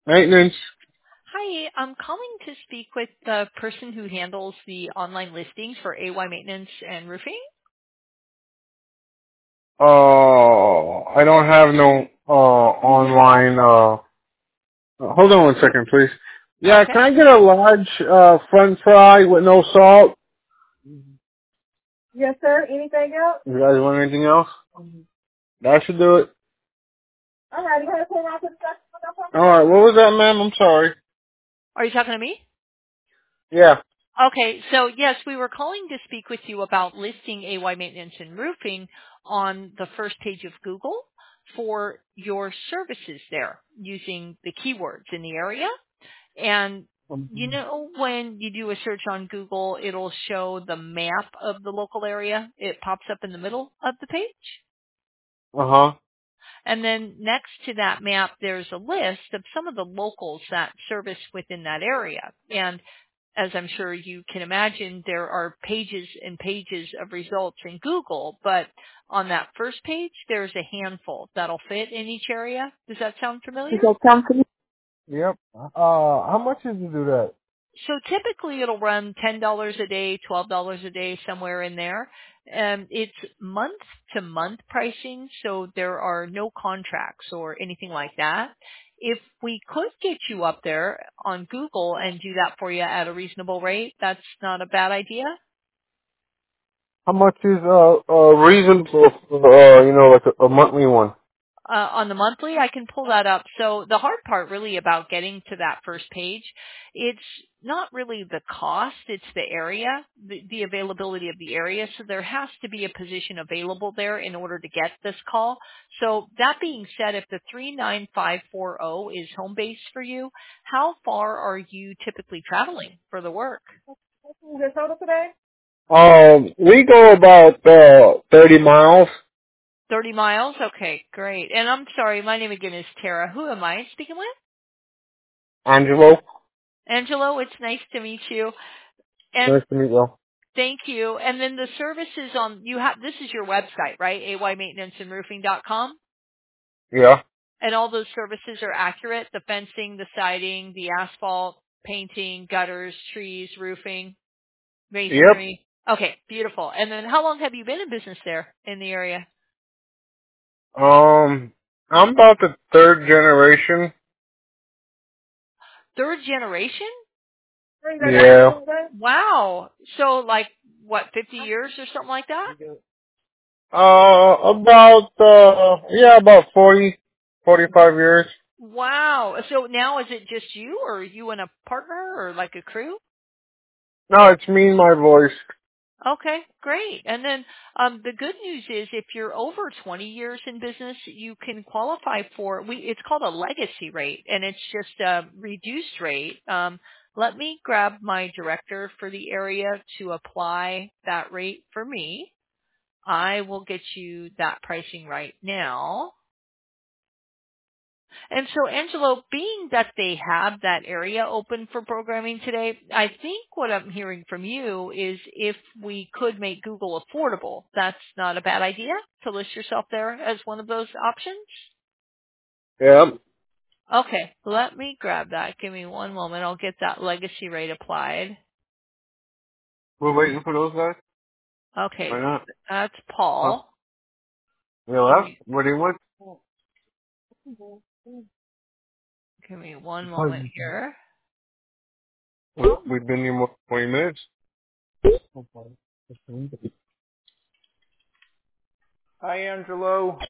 Maintenance. Hi, I'm calling to speak with the person who handles the online listings for AY Maintenance and Roofing. I don't have no online. Hold on one second, please. Yeah, Okay. can I get a large French fry with no salt? Yes, sir. Anything else? You guys want anything else? That should do it. All right. You want to put out the stuff? All right. What was that, ma'am? I'm sorry. Are you talking to me? Yeah. Okay. So yes, we were calling to speak with you about listing AY Maintenance and Roofing on the first page of Google for your services there using the keywords in the area. And you know, when you do a search on Google, it'll show the map of the local area. It pops up in the middle of the page. Uh huh. And then next to that map, there's a list of some of the locals that service within that area. And as I'm sure you can imagine, there are pages and pages of results in Google, but on that first page, there's a handful that'll fit in each area. Does that sound familiar? Yep. How much did you do that? So typically it'll run $10 a day, $12 a day, somewhere in there. It's month to month pricing, so there are no contracts or anything like that. If we could get you up there on Google and do that for you at a reasonable rate, that's not a bad idea. How much is reasonable? Like a monthly one. On the monthly, I can pull that up. So the hard part really about getting to that first page, it's not really the cost, it's the area, the availability of the area. So there has to be a position available there in order to get this call. So that being said, if the 39540 is home base for you, how far are you typically traveling for the work? Is it total today? We go about 30 miles. 30 miles? Okay, great. And I'm sorry, my name again is Tara. Who am I speaking with? Angelo. Angelo, it's nice to meet you. And Nice to meet you. thank you. And then the services on you have this is your website, right? aymaintenanceandroofing.com. Yeah. And all those services are accurate. The fencing, the siding, the asphalt, painting, gutters, trees, roofing, Yep. masonry. Okay, beautiful. And then how long have you been in business there in the area? I'm about the third generation. Third generation? Yeah. Wow. So like what, 50 years or something like that? About 45 years. Wow. So now is it just you or are you and a partner or like a crew? No, it's me and my voice. Okay, great. And then the good news is if you're over 20 years in business, you can qualify for it's called a legacy rate and it's just a reduced rate. Let me grab my director for the area to apply that rate for me. I will get you that pricing right now. And so, Angelo, being that they have that area open for programming today, I think what I'm hearing from you is if we could make Google affordable, that's not a bad idea to list yourself there as one of those options. Yeah. Okay, let me grab that. Give me one moment. I'll get that legacy rate applied. We're waiting for those guys? Why Okay, not? that's Huh? Paul. You Give left? me, What do you want? give me one moment here. We've been here more than 20 minutes. Hi, Angelo.